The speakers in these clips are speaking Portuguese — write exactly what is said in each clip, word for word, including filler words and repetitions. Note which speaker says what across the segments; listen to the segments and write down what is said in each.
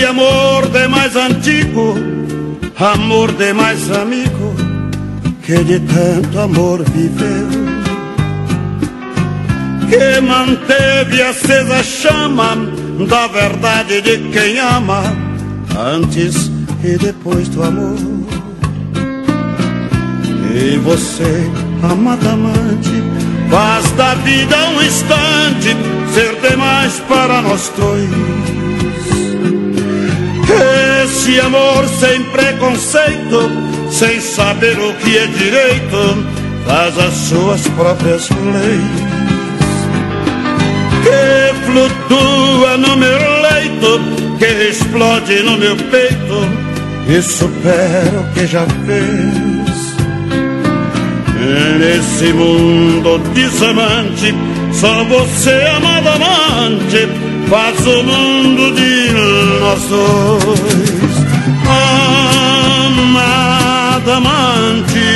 Speaker 1: esse amor de mais antigo, amor de mais amigo, que de tanto amor viveu, que manteve acesa a chama da verdade de quem ama, antes e depois do amor. E você, amada amante, faz da vida um instante ser demais para nós dois. Esse amor sem preconceito, sem saber o que é direito, faz as suas próprias leis, que flutua no meu leito, que explode no meu peito e supera o que já fez. Nesse mundo desamante, só você, amada amante, faz o mundo de nós dois. Amada amante,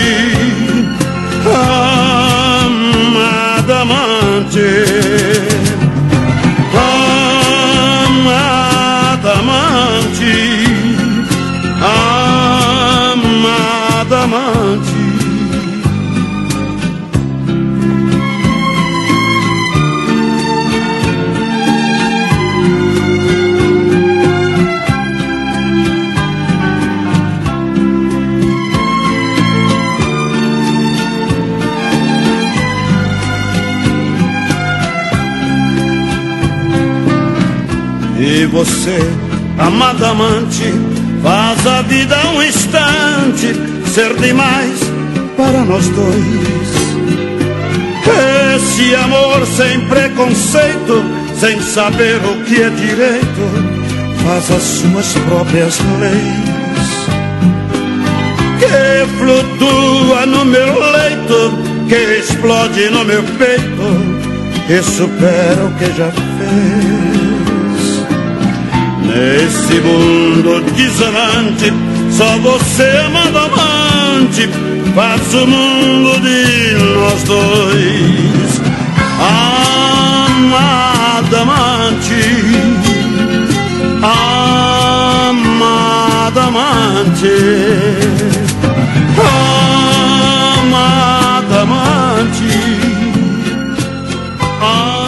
Speaker 1: amada amante, amada amante, amada amante. E você, amada amante, faz a vida um instante ser demais para nós dois. Esse amor sem preconceito, sem saber o que é direito, faz as suas próprias leis, que flutua no meu leito, que explode no meu peito e supera o que já fez. Nesse mundo desamante, só você, amada amante, faz o mundo de nós dois. Amada amante, amada amante, amada amante, amada